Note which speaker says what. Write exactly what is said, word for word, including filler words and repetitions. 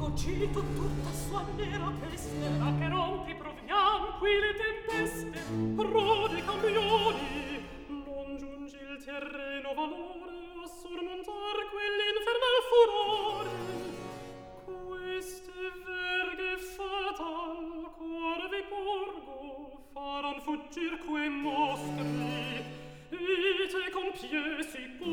Speaker 1: fugito tutta sua nera peste,
Speaker 2: a che rompi proviam qui le tempeste,
Speaker 1: pro di campioni, non giungi il terreno valore a sormontar quell'infernal furore. Queste verghe fatal, cuore vi porgo, faran fuggir quei mostri, ite con piedi